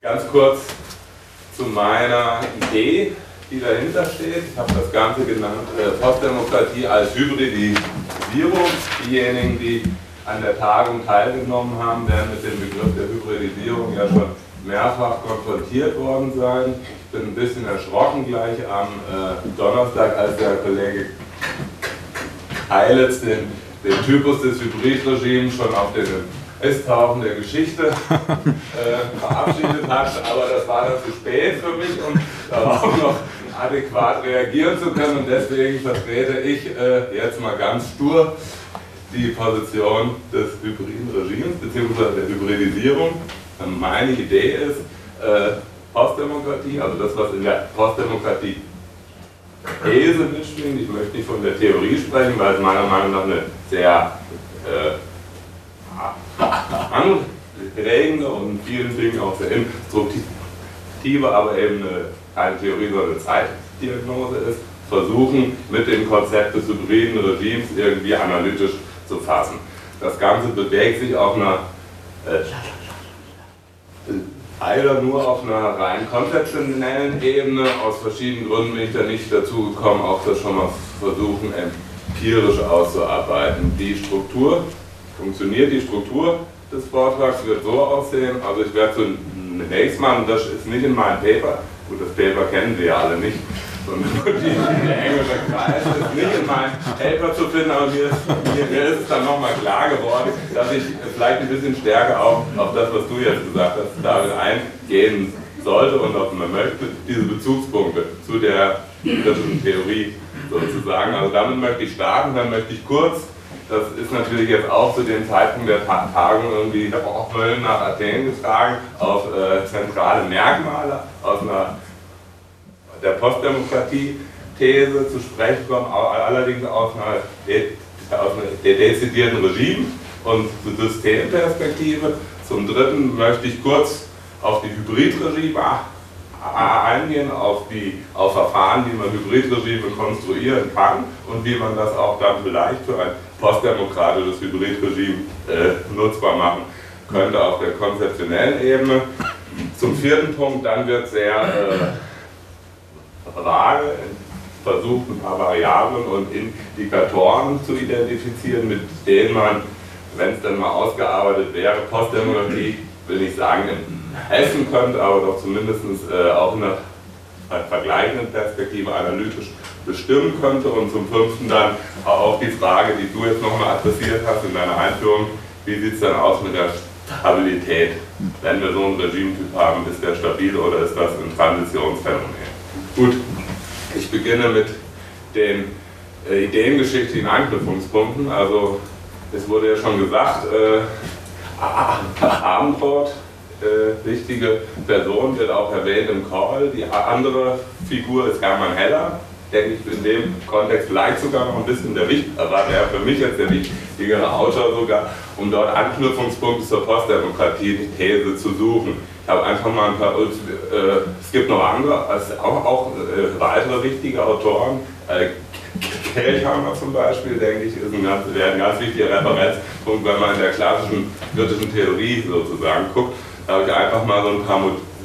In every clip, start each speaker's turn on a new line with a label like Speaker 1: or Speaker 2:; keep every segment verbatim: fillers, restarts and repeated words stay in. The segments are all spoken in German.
Speaker 1: Ganz kurz zu meiner Idee, die dahinter steht. Ich habe das Ganze genannt äh, Postdemokratie als Hybridisierung. Diejenigen, die an der Tagung teilgenommen haben, werden mit dem Begriff der Hybridisierung ja schon mehrfach konfrontiert worden sein. Ich bin ein bisschen erschrocken gleich am äh, Donnerstag, als der Kollege Heilitz den, den Typus des Hybridregimes schon auf den Festhaufen der Geschichte äh, verabschiedet hat, aber das war dann zu spät für mich, um darauf noch adäquat reagieren zu können, und deswegen vertrete ich äh, jetzt mal ganz stur die Position des hybriden Regimes bzw. der Hybridisierung. Meine Idee ist äh, Postdemokratie, also das, was in der Postdemokratie These mitschwingt. Ich möchte nicht von der Theorie sprechen, weil es meiner Meinung nach eine sehr äh, anregende und in vielen Dingen auch sehr instruktive, aber eben eine, keine Theorie, sondern eine Zeitdiagnose ist, versuchen mit dem Konzept des hybriden Regimes irgendwie analytisch zu fassen. Das Ganze bewegt sich auf einer äh, leider nur auf einer rein konzeptionellen Ebene. Aus verschiedenen Gründen bin ich da nicht dazu gekommen, auch das schon mal versuchen, empirisch auszuarbeiten. Die Struktur, funktioniert die Struktur des Vortrags, wird so aussehen. Also ich werde zunächst mal, und das ist nicht in meinem Paper, gut, das Paper kennen Sie ja alle nicht, sondern die, der englische Kreis ist nicht in meinem Paper zu finden, aber mir ist, mir, mir ist es dann nochmal klar geworden, dass ich vielleicht ein bisschen stärker auch auf das, was du jetzt gesagt hast, damit eingehen sollte und ob man möchte, diese Bezugspunkte zu der kritischen Theorie sozusagen. Also damit möchte ich starten, dann möchte ich kurz, das ist natürlich jetzt auch zu dem Zeitpunkt der Tagung irgendwie auch Köln nach Athen getragen, auf äh, zentrale Merkmale aus einer der Postdemokratie-These zu sprechen kommen, allerdings aus einer, aus einer dezidierten Regime- und Systemperspektive. Zum Dritten möchte ich kurz auf die Hybridregime eingehen, auf, die, auf Verfahren, wie man Hybridregime konstruieren kann und wie man das auch dann vielleicht für ein postdemokratisches Hybridregime äh, nutzbar machen könnte auf der konzeptionellen Ebene. Zum vierten Punkt, dann wird sehr äh, vage versucht, ein paar Variablen und Indikatoren zu identifizieren, mit denen man, wenn es dann mal ausgearbeitet wäre, Postdemokratie, will ich sagen, essen könnte, aber doch zumindest äh, auch in einer vergleichenden Perspektive analytisch bestimmen könnte. Und zum fünften dann auch die Frage, die du jetzt nochmal adressiert hast in deiner Einführung, wie sieht es dann aus mit der Stabilität? Wenn wir so einen Regimetyp haben, ist der stabil oder ist das ein Transitionsphänomen? Gut, ich beginne mit den äh, ideengeschichtlichen Anknüpfungspunkten. Also es wurde ja schon gesagt, äh, Abendbrot, äh, wichtige Person, wird auch erwähnt im Call. Die andere Figur ist Hermann Heller, denke ich in dem Kontext vielleicht sogar noch ein bisschen der wichtigere, war der für mich jetzt der wichtigere Autor sogar, um dort Anknüpfungspunkte zur Postdemokratie-These zu suchen. Ich habe einfach mal ein paar, äh, es gibt noch andere, also auch, auch äh, weitere wichtige Autoren, äh, Kelchhammer zum Beispiel, denke ich, ist ein ganz, wäre ein ganz wichtiger Referenzpunkt, wenn man in der klassischen kritischen Theorie sozusagen guckt. Da habe ich einfach mal so ein paar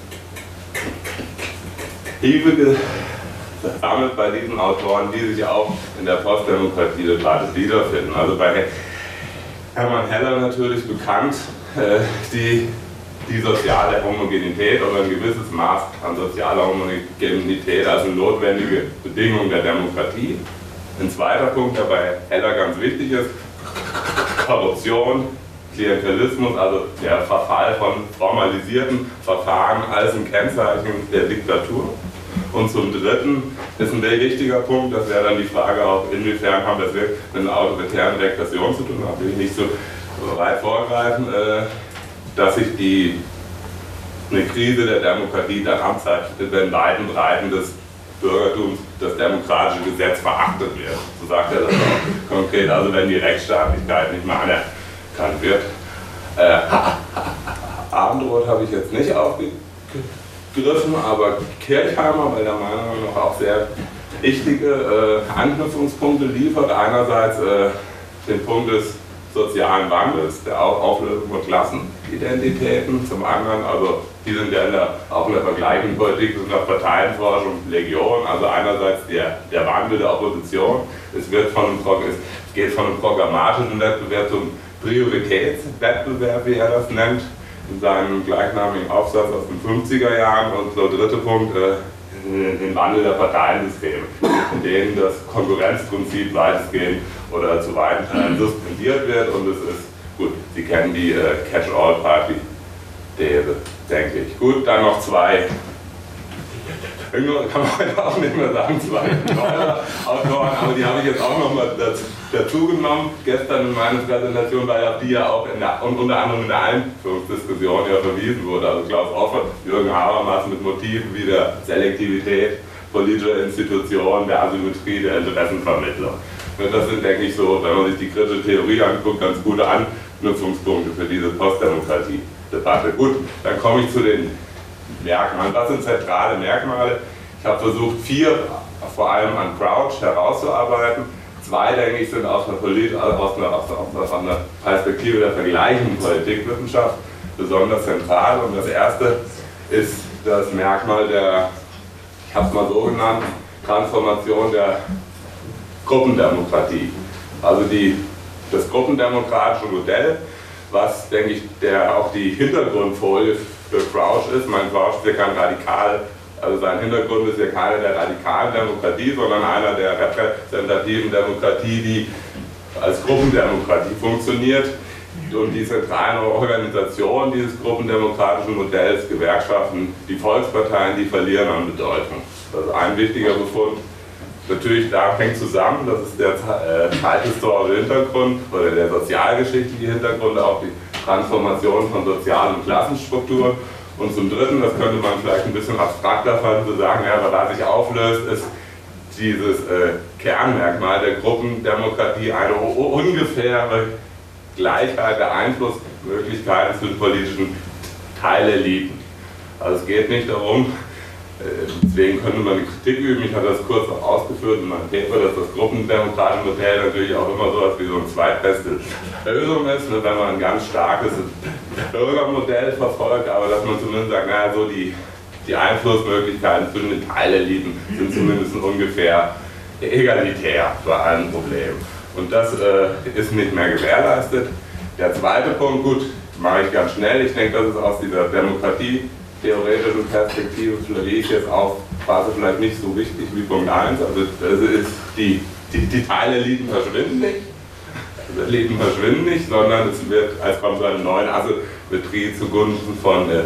Speaker 1: Motive gesammelt bei diesen Autoren, die sich auch in der Postdemokratie-Debatte wiederfinden. Also bei Hermann Heller natürlich bekannt, äh, die, die soziale Homogenität oder ein gewisses Maß an sozialer Homogenität als eine notwendige Bedingung der Demokratie. Ein zweiter Punkt, der bei Heller ganz wichtig ist, Korruption, Klientelismus, also der Verfall von formalisierten Verfahren als ein Kennzeichen der Diktatur. Und zum Dritten ist ein sehr wichtiger Punkt, das wäre dann die Frage auch, inwiefern haben das wirklich mit einer autoritären Regression zu tun, da will ich nicht so weit vorgreifen, äh, dass sich die, eine Krise der Demokratie dann abzeichnet, wenn in weiten Breiten des Bürgertums das demokratische Gesetz verachtet wird. So sagt er das auch konkret, also wenn die Rechtsstaatlichkeit nicht mehr anerkannt wird. Äh, Abendrot habe ich jetzt nicht aufgegriffen, aber Kirchheimer, weil der Meinung nach auch sehr wichtige äh, Anknüpfungspunkte liefert. Einerseits äh, den Punkt des sozialen Wandels, der Auflösung von Klassen, Identitäten, zum anderen, also die sind ja in der, auch in der vergleichenden Politik, sind nach Parteienforschung Legion, also einerseits der, der Wandel der Opposition, es, wird von einem, es geht von einem programmatischen Wettbewerb zum Prioritätswettbewerb, wie er das nennt, in seinem gleichnamigen Aufsatz aus den fünfziger Jahren. Und der dritte Punkt, äh, den Wandel der Parteiensysteme, in denen das Konkurrenzprinzip weitestgehend oder zu weiten Teilen suspendiert wird. Und es ist, gut, Sie kennen die äh, Catch-all-Party-These, denke ich. Gut, dann noch zwei, kann man heute auch nicht mehr sagen, zwei neue Autoren, aber die habe ich jetzt auch nochmal dazu, dazu genommen. Gestern in meiner Präsentation war ja auf die ja auch in der, und unter anderem in der Einführungsdiskussion ja verwiesen wurde. Also Klaus Offer, Jürgen Habermas mit Motiven wie der Selektivität politischer Institutionen, der Asymmetrie, der Interessenvermittlung. Und das sind, denke ich, so, wenn man sich die kritische Theorie anguckt, ganz gute Anknüpfungspunkte für diese Postdemokratie-Debatte. Gut, dann komme ich zu den Merkmalen. Was sind zentrale Merkmale? Ich habe versucht, vier vor allem an Crouch herauszuarbeiten. Zwei, denke ich, sind aus einer, Polit aus einer, aus einer, aus einer Perspektive der vergleichenden Politikwissenschaft besonders zentral. Und das erste ist das Merkmal der, ich habe es mal so genannt, Transformation der Gruppendemokratie. Also die, das gruppendemokratische Modell, was, denke ich, der, auch die Hintergrundfolie für Crouch ist. Mein Crouch ist ja kein Radikal, also sein Hintergrund ist ja keiner der radikalen Demokratie, sondern einer der repräsentativen Demokratie, die als Gruppendemokratie funktioniert. Und die zentralen Organisationen dieses gruppendemokratischen Modells, Gewerkschaften, die Volksparteien, die verlieren an Bedeutung. Das ist ein wichtiger Befund. Natürlich, da hängt zusammen, das ist der äh, zeithistorische Hintergrund oder der sozialgeschichtliche Hintergrund, auch die Transformation von sozialen und Klassenstrukturen. Und zum Dritten, das könnte man vielleicht ein bisschen abstrakter fanden, zu sagen, ja, was da sich auflöst, ist dieses äh, Kernmerkmal der Gruppendemokratie, eine ungefähre Gleichheit der Einflussmöglichkeiten zu den politischen Teileliten. Also es geht nicht darum, deswegen könnte man die Kritik üben, ich hatte das kurz auch ausgeführt in meinem Paper, dass das gruppendemokratische Modell natürlich auch immer so etwas wie so eine zweitbeste Lösung ist, ne, wenn man ein ganz starkes Bürgermodell verfolgt, aber dass man zumindest sagt, naja, so die, die Einflussmöglichkeiten zwischen den Teileliten sind zumindest ungefähr egalitär bei allen Problemen. Und das äh, ist nicht mehr gewährleistet. Der zweite Punkt, gut, mache ich ganz schnell, ich denke, das ist aus dieser Demokratie theoretischen Perspektive, die ich jetzt auffasse, vielleicht nicht so wichtig wie Punkt eins. Also das ist die, die, die Teileliten verschwinden nicht, also Eliten verschwinden nicht, sondern es wird, als kommt so eine neue Asymmetrie zugunsten von äh,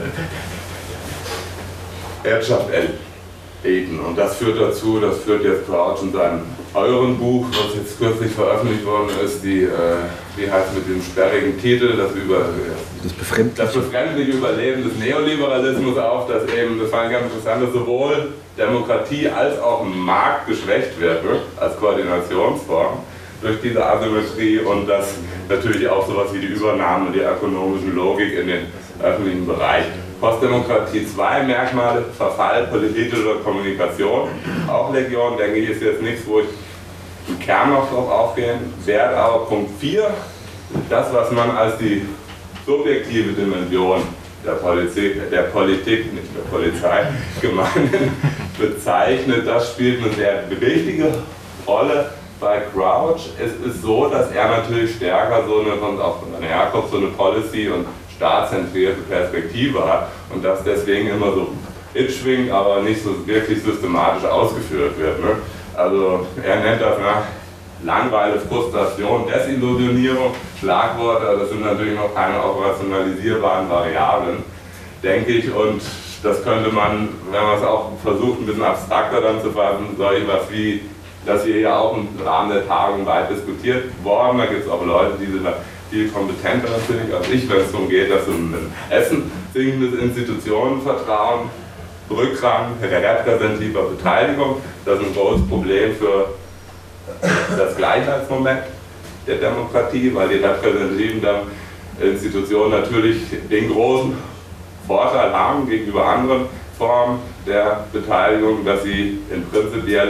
Speaker 1: Wirtschaftseliten. Und das führt dazu, das führt jetzt Crouch in seinem euren Buch, was jetzt kürzlich veröffentlicht worden ist, die, äh, wie heißt es mit dem sperrigen Titel, das, über,
Speaker 2: das, befremdliche.
Speaker 1: das befremdliche Überleben des Neoliberalismus auf, dass eben, das fand ich ganz interessant, dass sowohl Demokratie als auch Markt geschwächt wird, ne, als Koordinationsform durch diese Asymmetrie und dass natürlich auch sowas wie die Übernahme der ökonomischen Logik in den öffentlichen Bereich. Postdemokratie, zwei Merkmale, Verfall politischer Kommunikation, auch Legion, denke ich, ist jetzt nichts, wo ich im Kern noch drauf aufgehen werde, aber Punkt vier, das, was man als die subjektive Dimension der Politik, der Politik, nicht der Polizei, gemeinhin bezeichnet, das spielt eine sehr wichtige Rolle bei Crouch. Es ist so, dass er natürlich stärker so eine, von, auch von seiner Herkunft, so eine Policy- und staatszentrierte Perspektive hat und das deswegen immer so mitschwingt, aber nicht so wirklich systematisch ausgeführt wird. Ne? Also er nennt das nach Langeweile, Frustration, Desillusionierung, Schlagworte, das sind natürlich noch keine operationalisierbaren Variablen, denke ich, und das könnte man, wenn man es auch versucht, ein bisschen abstrakter dann zu fassen, solche was wie, das hier ja auch im Rahmen der Tagung weit diskutiert worden, da gibt es auch Leute, die sind da viel kompetenter natürlich als ich, wenn es darum geht, dass um ein Essen sinkendes Institutionenvertrauen, Rückgang repräsentativer Beteiligung, das ist ein großes Problem für das Gleichheitsmoment der Demokratie, weil die repräsentativen Institutionen natürlich den großen Vorteil haben gegenüber anderen Formen der Beteiligung, dass sie in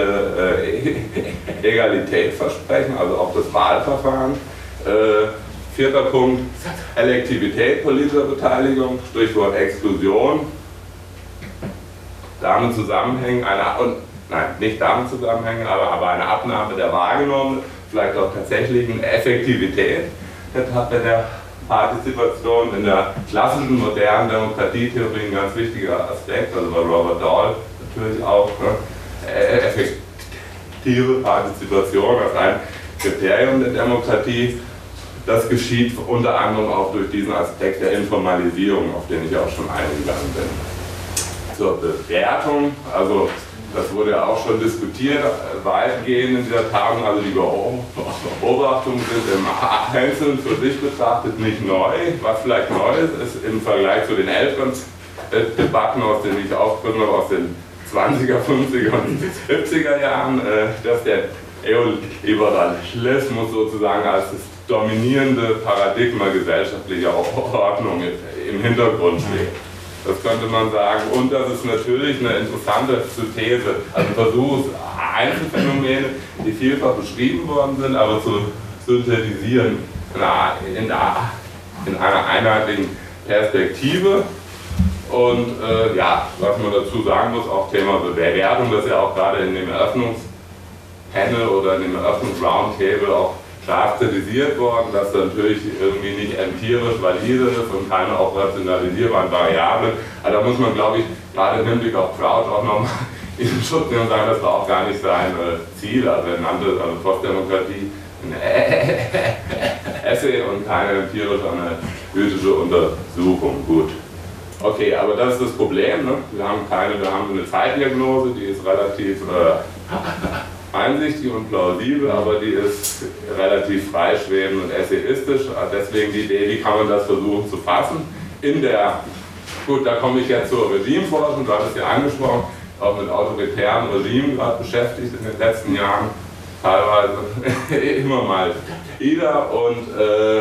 Speaker 1: prinzipielle äh, Egalität versprechen, also auch das Wahlverfahren äh, Vierter Punkt, Elektivität politischer Beteiligung, Stichwort Exklusion. Damit zusammenhängen, eine, und, nein, nicht damit zusammenhängen, aber, aber eine Abnahme der wahrgenommenen, vielleicht auch tatsächlichen Effektivität der, der Partizipation in der klassischen modernen Demokratietheorie ein ganz wichtiger Aspekt, also bei Robert Dahl natürlich auch, ne, effektive Partizipation als ein Kriterium der Demokratie. Das geschieht unter anderem auch durch diesen Aspekt der Informalisierung, auf den ich auch schon eingegangen bin. Zur Bewertung, also das wurde ja auch schon diskutiert, weitgehend in dieser Tagung, also die Beobachtungen sind im Einzelnen für sich betrachtet nicht neu. Was vielleicht neu ist, ist im Vergleich zu den älteren Debatten, aus denen ich aufgenommen habe, aus den zwanziger, fünfziger und siebziger Jahren, dass der Neoliberalismus sozusagen als das dominierende Paradigma gesellschaftlicher Ordnung im Hintergrund steht. Das könnte man sagen. Und das ist natürlich eine interessante Synthese, also ein Versuch, Einzelfänomene, die vielfach beschrieben worden sind, aber zu synthetisieren in einer, in einer einheitlichen Perspektive. Und äh, ja, was man dazu sagen muss, auch Thema Bewertung, das ja auch gerade in dem Eröffnungspanel oder in dem Eröffnungsroundtable auch scharf kritisiert worden, dass das natürlich irgendwie nicht empirisch valide ist und keine operationalisierbaren Variablen. Also da muss man, glaube ich, gerade im Hinblick auf Crouch auch nochmal in den Schutz nehmen und sagen, das war auch gar nicht sein äh, Ziel. Also er nannte also Postdemokratie ein Essay und keine empirische analytische Untersuchung. Gut. Okay, aber das ist das Problem. Ne? Wir haben keine, wir haben eine Zeitdiagnose, die ist relativ äh, einsichtig und plausibel, aber die ist relativ freischwebend und essayistisch. Deswegen die Idee, wie kann man das versuchen zu fassen? In der, gut, da komme ich jetzt zur Regimeforschung, du hattest ja angesprochen, auch mit autoritären Regimen gerade beschäftigt in den letzten Jahren, teilweise immer mal wieder. Und äh,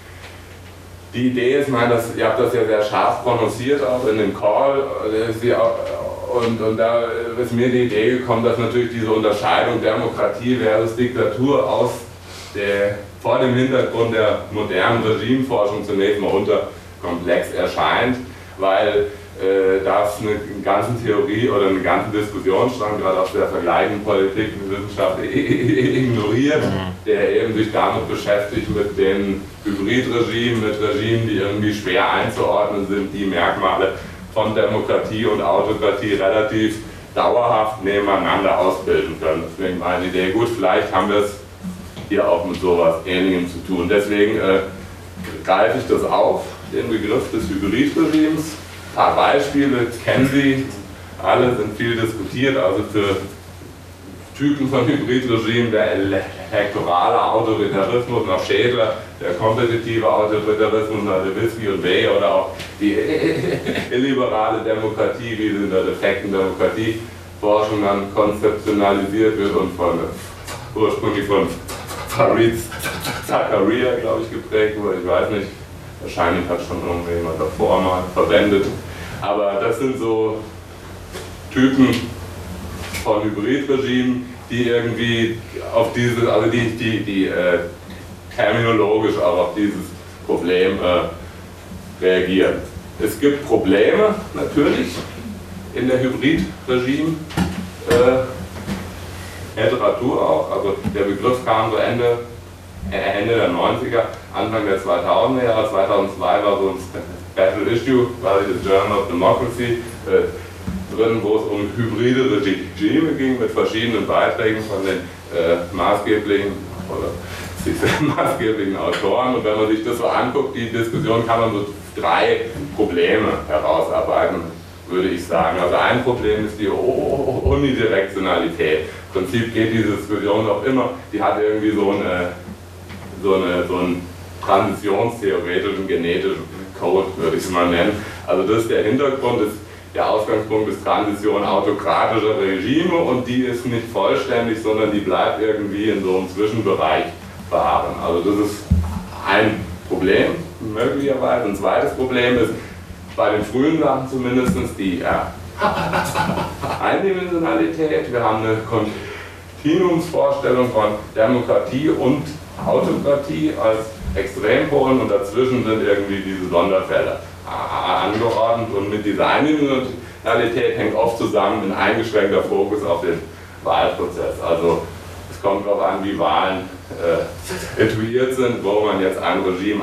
Speaker 1: die Idee ist, meine, dass, ihr habt das ja sehr scharf prononciert auch in dem Call, sie auch, Und, und da ist mir die Idee gekommen, dass natürlich diese Unterscheidung Demokratie versus Diktatur aus der, vor dem Hintergrund der modernen Regimeforschung zunächst mal unterkomplex erscheint, weil äh, das eine ganze Theorie oder eine ganze Diskussionsstrang, gerade aus der vergleichenden Politik und Wissenschaft, ignoriert, der eben sich damit beschäftigt mit den Hybridregimen, mit Regimen, die irgendwie schwer einzuordnen sind, die Merkmale von Demokratie und Autokratie relativ dauerhaft nebeneinander ausbilden können. Deswegen meine Idee, gut, vielleicht haben wir es hier auch mit sowas Ähnlichem zu tun. Deswegen äh, greife ich das auf, den Begriff des Hybridregimes. Ein paar Beispiele kennen Sie, alle sind viel diskutiert, also für Typen von Hybridregimen, der elektorale Autoritarismus nach Schädler, der kompetitive Autoritarismus nach Lewitsky und Bay oder auch die illiberale Demokratie, wie sie in der defekten Demokratieforschung dann konzeptionalisiert wird und von ursprünglich von Fareed Zakaria, glaube ich, geprägt wurde, ich weiß nicht, wahrscheinlich hat schon irgendjemand davor mal verwendet, aber das sind so Typen von Hybridregimen, die irgendwie auf diese, also die, die, die äh, terminologisch auch auf dieses Problem äh, reagieren. Es gibt Probleme natürlich in der Hybridregime äh, Literatur auch, also der Begriff kam so Ende, Ende der neunziger, Anfang der zweitausender Jahre, zweitausendzwei war so ein Special Issue, quasi das Journal of Democracy, äh, drin, wo es um hybride Regime ging mit verschiedenen Beiträgen von den äh, maßgeblichen oder maßgeblichen Autoren. Und wenn man sich das so anguckt, die Diskussion, kann man so drei Probleme herausarbeiten, würde ich sagen. Also ein Problem ist die Unidirektionalität. Im Prinzip geht diese Diskussion auch immer, die hat irgendwie so, eine, so, eine, so einen transitionstheoretischen, genetischen Code, würde ich es mal nennen. Also das ist der Hintergrund, ist der Ausgangspunkt ist Transition autokratischer Regime und die ist nicht vollständig, sondern die bleibt irgendwie in so einem Zwischenbereich verharren. Also das ist ein Problem, möglicherweise. Ein zweites Problem ist bei den frühen Sachen zumindest die ja, Eindimensionalität. Wir haben eine Kontinuumsvorstellung von Demokratie und Autokratie als Extrempolen und dazwischen sind irgendwie diese Sonderfälle angeordnet und mit dieser Eindimensionalität hängt oft zusammen ein eingeschränkter Fokus auf den Wahlprozess. Also es kommt darauf an, wie Wahlen äh, etuiert sind, wo man jetzt ein Regime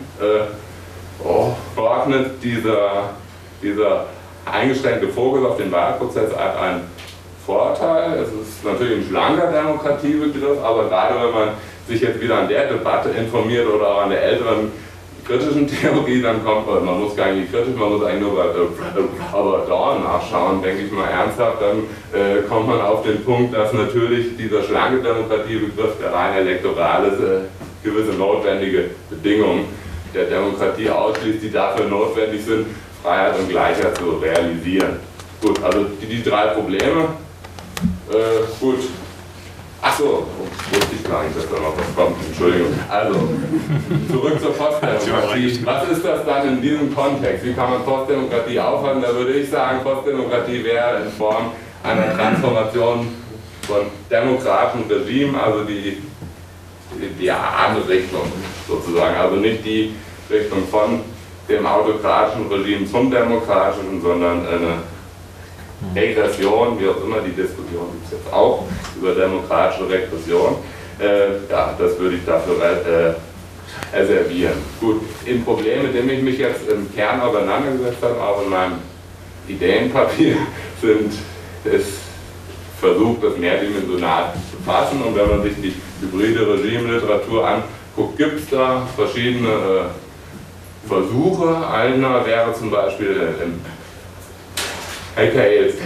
Speaker 1: einordnet. Äh, dieser, dieser eingeschränkte Fokus auf den Wahlprozess hat einen Vorteil. Es ist natürlich ein schlanker Demokratiebegriff, aber gerade wenn man sich jetzt wieder an der Debatte informiert oder auch an der älteren kritischen Theorie, dann kommt man, man muss gar nicht kritisch, man muss eigentlich nur bei Robert Dawn nachschauen, denke ich mal ernsthaft, dann äh, kommt man auf den Punkt, dass natürlich dieser schlanke Demokratiebegriff, der rein elektoral ist, äh, gewisse notwendige Bedingungen der Demokratie ausschließt, die dafür notwendig sind, Freiheit und Gleichheit zu realisieren. Gut, also die, die drei Probleme, äh, gut. Achso, wusste ich gar nicht, dass da noch was kommt, Entschuldigung. Also, zurück zur Postdemokratie. Was ist das dann in diesem Kontext? Wie kann man Postdemokratie aufhalten? Da würde ich sagen, Postdemokratie wäre in Form einer Transformation von demokratischen Regimen, also die, die, die andere Richtung sozusagen, also nicht die Richtung von dem autokratischen Regime zum demokratischen, sondern eine Regression, wie auch immer, die Diskussion gibt es jetzt auch über demokratische Regression. Äh, ja, das würde ich dafür äh, reservieren. Gut, im Problem, mit dem ich mich jetzt im Kern auseinandergesetzt habe, auch in meinem Ideenpapier, sind es versucht, das mehrdimensional zu fassen. Und wenn man sich die hybride Regime-Literatur anguckt, gibt es da verschiedene äh, Versuche. Einer wäre zum Beispiel äh, im Michael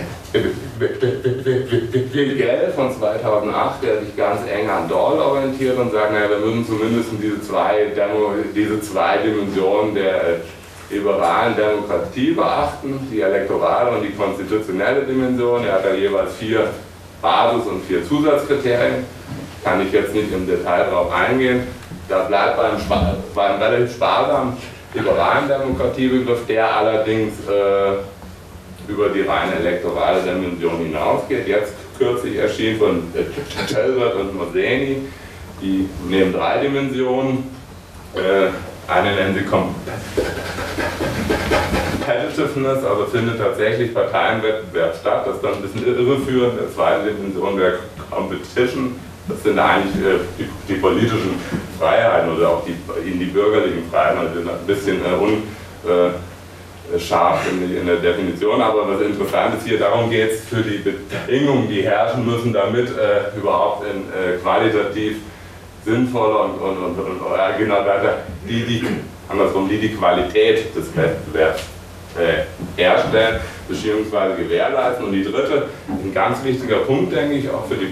Speaker 1: Gell von zweitausendacht, der sich ganz eng an Dahl orientiert und sagt, naja, wir müssen zumindest diese zwei, Demo, diese zwei Dimensionen der liberalen Demokratie beachten, die elektorale und die konstitutionelle Dimension. Er hat da jeweils vier Basis- und vier Zusatzkriterien, kann ich jetzt nicht im Detail darauf eingehen. Da bleibt beim, beim relativ sparsamen liberalen Demokratiebegriff, der allerdings äh, über die reine elektorale Dimension hinausgeht. Jetzt kürzlich erschien von Telbert und Mosseni, die nehmen drei Dimensionen. Äh, eine nennen sie Competitiveness, also findet tatsächlich Parteienwettbewerb statt. Das ist dann ein bisschen irreführend. Die zweite Dimension wäre Competition. Das sind eigentlich äh, die, die politischen Freiheiten oder auch die, in die bürgerlichen Freiheiten. Die sind ein bisschen äh, un... Äh, scharf in, in der Definition, aber was interessant ist hier, darum geht es für die Bedingungen, die herrschen müssen, damit äh, überhaupt in äh, qualitativ sinnvolle und, und, und, und äh, genau weiter, die, die, andersrum, die die Qualität des Wettbewerbs äh, herstellen bzw. gewährleisten. Und die dritte, ein ganz wichtiger Punkt, denke ich, auch für die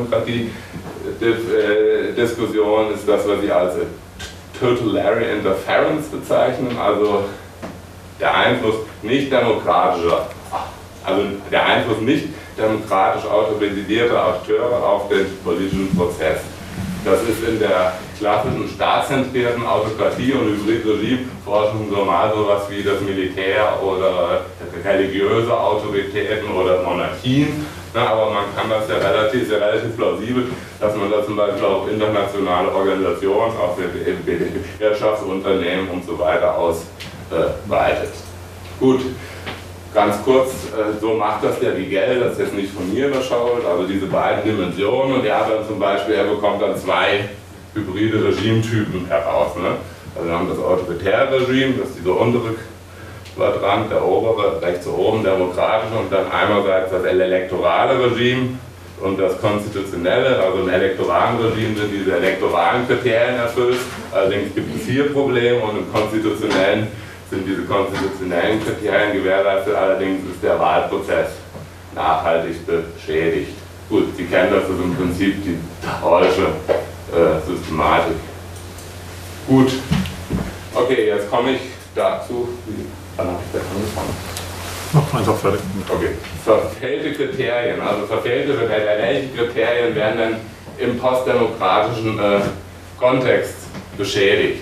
Speaker 1: Postdemokratie-Diskussion, ist das, was Sie als Tutelary Interference bezeichnen, also der Einfluss nicht demokratischer, also der Einfluss nicht demokratisch autorisierter Akteure auf den politischen Prozess. Das ist in der klassischen staatszentrierten Autokratie und Hybrid-Regime-Forschung normal sowas wie das Militär oder religiöse Autoritäten oder Monarchien. Na, aber man kann das ja relativ, ist ja relativ plausibel, dass man das zum Beispiel auf internationale Organisationen, auf Wirtschaftsunternehmen und so weiter aus weitet. Gut, ganz kurz, so macht das der Rigel, das ist jetzt nicht von mir überschaut, also diese beiden Dimensionen, und er hat dann zum Beispiel, er bekommt dann zwei hybride Regimetypen heraus. Ne? Also wir haben das autoritäre Regime, das ist dieser untere Quadrant, der obere, rechts oben, demokratische, und dann einerseits das elektorale Regime und das konstitutionelle, also im elektoralen Regime sind diese elektoralen Kriterien erfüllt, allerdings gibt es hier Probleme, und im konstitutionellen sind diese konstitutionellen Kriterien gewährleistet, allerdings ist der Wahlprozess nachhaltig beschädigt. Gut, Sie kennen das, das ist im Prinzip die Hallsche äh, Systematik. Gut, okay, jetzt komme ich dazu, wann habe ich das angefangen?
Speaker 2: Noch einfach fertig.
Speaker 1: Okay, verfehlte Kriterien, also verfehlte Kriterien, welche Kriterien werden denn im postdemokratischen äh, Kontext beschädigt?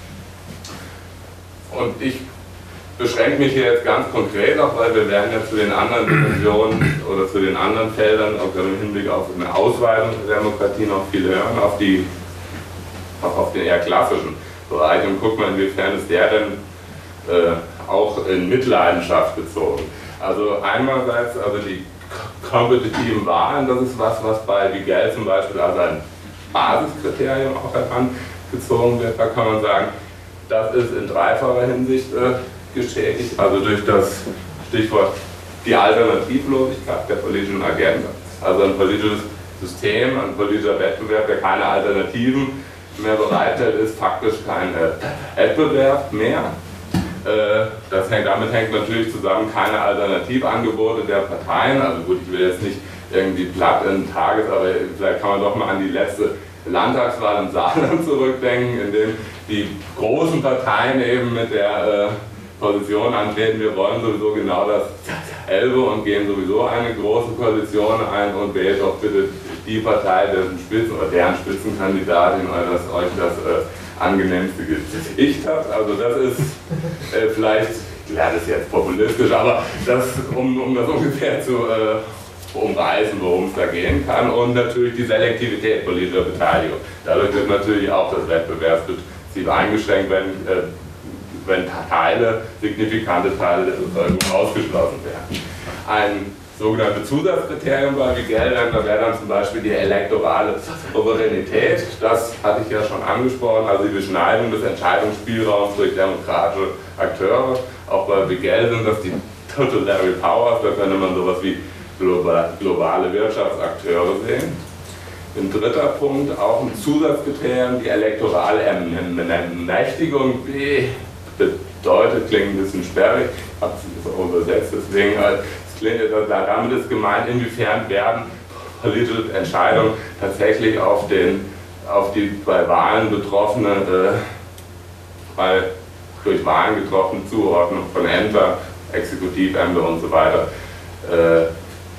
Speaker 1: Und ich beschränke mich hier jetzt ganz konkret auch, weil wir werden ja zu den anderen Dimensionen oder zu den anderen Feldern, auch im Hinblick auf eine Ausweitung der Demokratie, noch viel hören, auf, die, auch auf den eher klassischen Bereich und guckt mal, inwiefern ist der denn äh, auch in Mitleidenschaft gezogen. Also einerseits, also die kompetitiven Wahlen, das ist was, was bei Vigel zum Beispiel als ein Basiskriterium auch herangezogen wird. Da kann man sagen, das ist in dreifacher Hinsicht äh, geschädigt, also durch das Stichwort die Alternativlosigkeit der politischen Agenda. Also ein politisches System, ein politischer Wettbewerb, der keine Alternativen mehr bereithält, ist faktisch kein äh, Wettbewerb mehr. Äh, das hängt, damit hängt natürlich zusammen keine Alternativangebote der Parteien. Also gut, ich will jetzt nicht irgendwie platt in Tages, aber vielleicht kann man doch mal an die letzte Landtagswahl im Saarland zurückdenken, in dem die großen Parteien eben mit der äh, Position antreten, wir wollen sowieso genau dasselbe und gehen sowieso eine große Koalition ein und wählt doch bitte die Partei, dessen Spitzen oder deren Spitzenkandidatin oder das euch das äh, angenehmste Gesicht hat. Also das ist äh, vielleicht, ja, das ist jetzt populistisch, aber das, um, um das ungefähr zu äh, umreißen, worum es da gehen kann, und natürlich die Selektivität politischer Beteiligung. Dadurch wird natürlich auch das Wettbewerbsprinzip eingeschränkt, wenn äh, wenn Teile, signifikante Teile der Bevölkerung ausgeschlossen werden. Ein sogenanntes Zusatzkriterium bei Vigel, da wäre dann zum Beispiel die elektorale Souveränität. Das hatte ich ja schon angesprochen, also die Beschneidung des Entscheidungsspielraums durch demokratische Akteure. Auch bei Vigel sind das die Tutelary Powers, da könnte man sowas wie globale Wirtschaftsakteure sehen. Ein dritter Punkt, auch ein Zusatzkriterium, die elektorale Ermächtigung. Bedeutet, klingt ein bisschen sperrig, ich habe es so übersetzt, deswegen es klingt, damit ist gemeint, inwiefern werden politische Entscheidungen tatsächlich auf, den, auf die bei Wahlen betroffene, äh, bei, durch Wahlen getroffene Zuordnung von Ämtern, Exekutivämter und so weiter äh,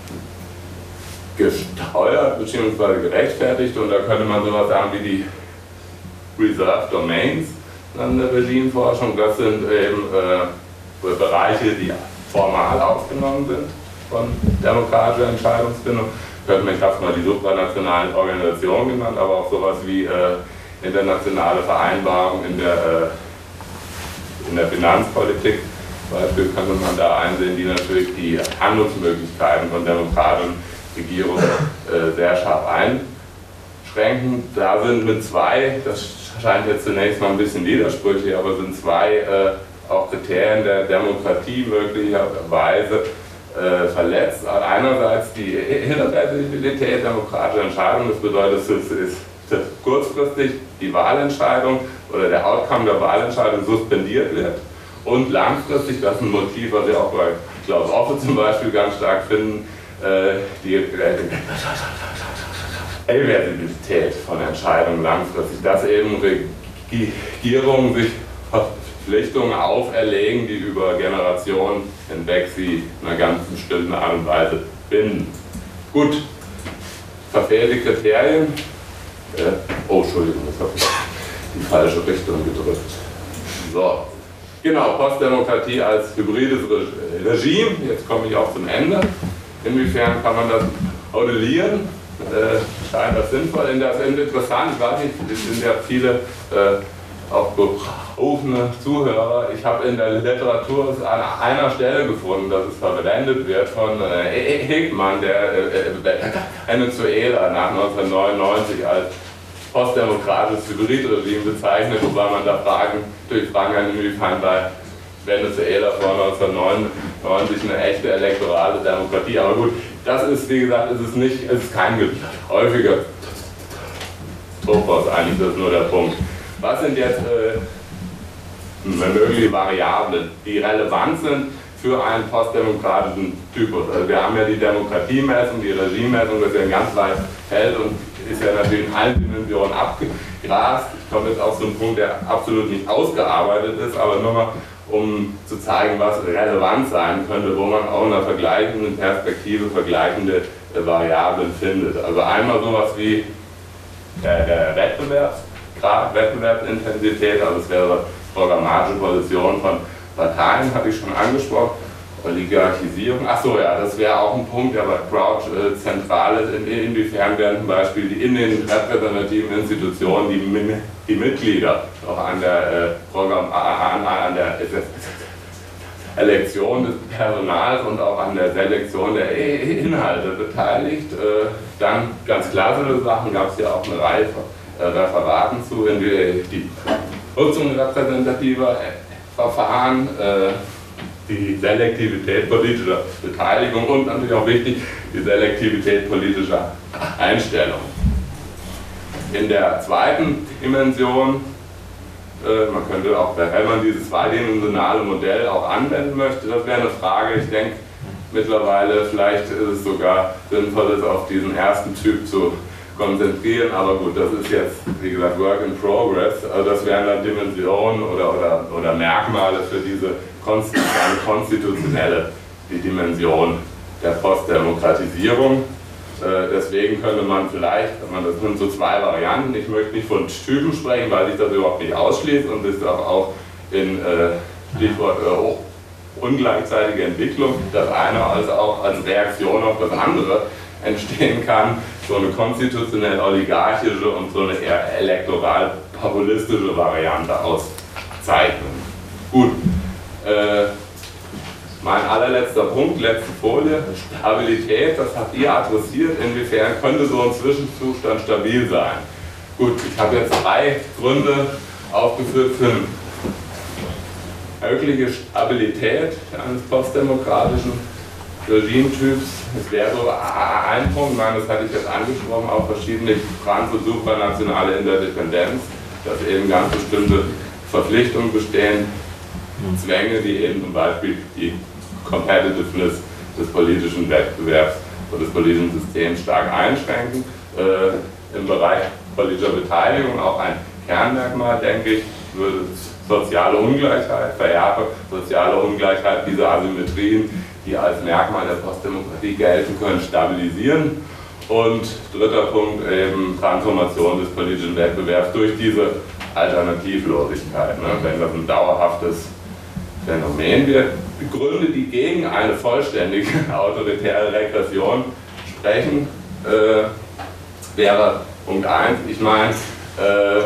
Speaker 1: gesteuert bzw. gerechtfertigt, und da könnte man sowas sagen wie die Reserved Domains an der Regimeforschung. Das sind eben äh, Bereiche, die formal aufgenommen sind von demokratischer Entscheidungsfindung. Könnte man, ich habe es mal die supranationalen Organisationen genannt, aber auch sowas wie äh, internationale Vereinbarungen in der, äh, in der Finanzpolitik. Beispiel könnte man da einsehen, die natürlich die Handlungsmöglichkeiten von demokratischen Regierungen äh, sehr scharf einschränken. Da sind mit zwei, das scheint jetzt zunächst mal ein bisschen widersprüchlich, aber sind zwei äh, auch Kriterien der Demokratie möglicherweise äh, verletzt. Einerseits die Irreversibilität demokratischer Entscheidungen, das bedeutet, es ist, dass kurzfristig die Wahlentscheidung oder der Outcome der Wahlentscheidung suspendiert wird, und langfristig, das ist ein Motiv, was wir auch bei Klaus Offe zum Beispiel ganz stark finden, äh, die äh, Irreversibilität von Entscheidungen langfristig, dass eben Regierungen sich Verpflichtungen auferlegen, die über Generationen hinweg sie in einer ganz bestimmten Art und Weise binden. Gut, verfehlte Kriterien. Äh, oh, Entschuldigung, das habe ich in die falsche Richtung gedrückt. So, genau, Postdemokratie als hybrides Regime. Jetzt komme ich auch zum Ende. Inwiefern kann man das modellieren? Äh, scheint das sinnvoll. In das interessant, ich weiß nicht, es sind ja viele äh, auch berufene Zuhörer. Ich habe in der Literatur es an einer Stelle gefunden, dass es verwendet wird von äh, Hickmann, der äh, Venezuela nach neunzehnhundertneunundneunzig als postdemokratisches Hybridregime bezeichnet, wobei man da Fragen durchfragen kann, inwiefern bei Venezuela vor neunzehnhundertneunundneunzig eine echte elektorale Demokratie. Aber gut, das ist, wie gesagt, ist es nicht, es ist kein häufiger Topos, eigentlich ist das nur der Punkt. Was sind jetzt äh, mögliche Variablen, die relevant sind für einen postdemokratischen Typus? Also wir haben ja die Demokratiemessung, die Regimemessung, das ist ja ein ganz weites Feld und ist ja natürlich in allen Dimensionen abgegrast. Ich komme jetzt auf so einen Punkt, der absolut nicht ausgearbeitet ist, aber nur mal, um zu zeigen, was relevant sein könnte, wo man auch in einer vergleichenden Perspektive vergleichende äh, Variablen findet. Also einmal sowas wie der, der Wettbewerbsgrad, Wettbewerbsintensität, also es wäre programmatische Position von Parteien, hatte ich schon angesprochen, Oligarchisierung, ach so, ja, das wäre auch ein Punkt, der bei Crouch äh, zentral ist. In, inwiefern werden zum Beispiel die, in den repräsentativen Institutionen die, die Mitglieder auch an der, äh, Programm, an, an der Elektion des Personals und auch an der Selektion der Inhalte beteiligt. Äh, dann ganz klassische Sachen, gab es ja auch eine Reihe von äh, Referaten zu, in die, die Nutzung repräsentativer Verfahren, äh, die Selektivität politischer Beteiligung und natürlich auch wichtig, die Selektivität politischer Einstellung. In der zweiten Dimension, äh, man könnte auch, wenn man dieses zweidimensionale Modell auch anwenden möchte, das wäre eine Frage, ich denke mittlerweile, vielleicht ist es sogar sinnvoll, es auf diesen ersten Typ zu konzentrieren, aber gut, das ist jetzt, wie gesagt, Work in Progress, also das wären dann Dimensionen oder, oder, oder Merkmale für diese konstitutionelle die Dimension der Postdemokratisierung. Äh, deswegen könnte man vielleicht, wenn man das nimmt, so zwei Varianten, ich möchte nicht von Typen sprechen, weil sich das überhaupt nicht ausschließt und ist auch, auch in äh, Stichwort äh, ungleichzeitige Entwicklung, das eine also auch als Reaktion auf das andere entstehen kann, so eine konstitutionell oligarchische und so eine eher elektoral populistische Variante auszeichnen. Gut. Äh, mein allerletzter Punkt, letzte Folie, Stabilität, das habt ihr adressiert, inwiefern könnte so ein Zwischenzustand stabil sein? Gut, ich habe jetzt drei Gründe aufgeführt für eine mögliche Stabilität eines postdemokratischen Regimetyps. Es wäre so ein Punkt, ich meine, das hatte ich jetzt angesprochen, auch verschiedene trans- und supranationale Interdependenz, dass eben ganz bestimmte Verpflichtungen bestehen, Zwänge, die eben zum Beispiel die Competitiveness des politischen Wettbewerbs und des politischen Systems stark einschränken. Äh, Im Bereich politischer Beteiligung auch ein Kernmerkmal, denke ich, würde soziale Ungleichheit, vererbte soziale Ungleichheit, diese Asymmetrien, die als Merkmal der Postdemokratie gelten können, stabilisieren. Und dritter Punkt eben Transformation des politischen Wettbewerbs durch diese Alternativlosigkeit, ne? Wenn das ein dauerhaftes Phänomen wird. Die Gründe, die gegen eine vollständige autoritäre Regression sprechen, äh, wäre Punkt eins, ich meine, äh,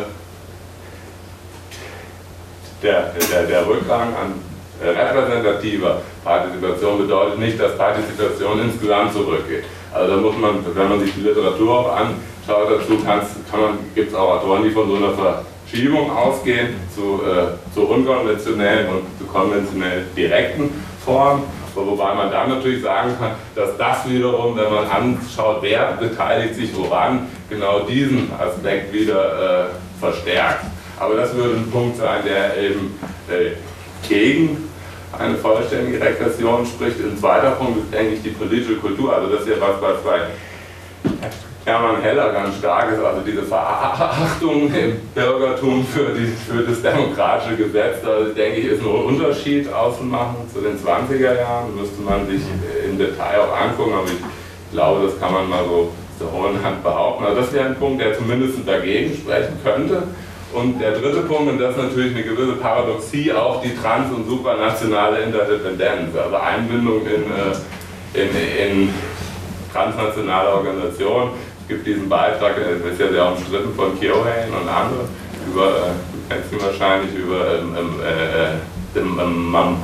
Speaker 1: der, der, der Rückgang an repräsentativer Partizipation bedeutet nicht, dass Partizipation insgesamt zurückgeht. Also da muss man, wenn man sich die Literatur auch anschaut dazu, kann man, gibt es auch Autoren, die von so einer Verschiebung ausgehen zu, äh, zu unkonventionellen und zu konventionell direkten Formen. Wobei man dann natürlich sagen kann, dass das wiederum, wenn man anschaut, wer beteiligt sich woran, genau diesen Aspekt wieder äh, verstärkt. Aber das würde ein Punkt sein, der eben äh, gegen eine vollständige Regression spricht. Ein zweiter Punkt ist, denke ich, die politische Kultur. Also das ist ja was, was bei Hermann Heller ganz stark ist, also diese Verachtung im Bürgertum für, die, für das demokratische Gesetz. Da denke ich, ist ein Unterschied auszumachen zu den zwanziger Jahren. Müsste man sich im Detail auch angucken, aber ich glaube, das kann man mal so aus der hohen Hand behaupten. Also das wäre ein Punkt, der zumindest dagegen sprechen könnte. Und der dritte Punkt, und das ist natürlich eine gewisse Paradoxie, auch die trans- und supranationale Interdependenz, also Einbindung in, in, in transnationale Organisationen. Es gibt diesen Beitrag, der ist ja sehr umstritten, von Keohane und andere, über, du kennst ihn wahrscheinlich, über ähm, äh, ähm, ähm, ähm,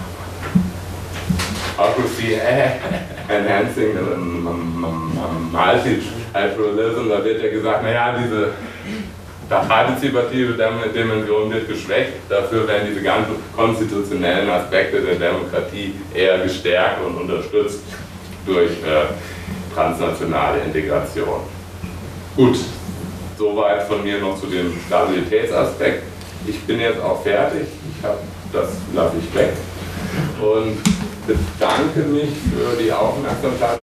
Speaker 1: Democracy Enhancing Multilateralism. Da wird ja gesagt, naja, diese partizipative Dimension wird geschwächt, dafür werden diese ganzen konstitutionellen Aspekte der Demokratie eher gestärkt und unterstützt durch äh, transnationale Integration. Gut, soweit von mir noch zu dem Stabilitätsaspekt. Ich bin jetzt auch fertig, ich hab, das lasse ich weg und bedanke mich für die Aufmerksamkeit.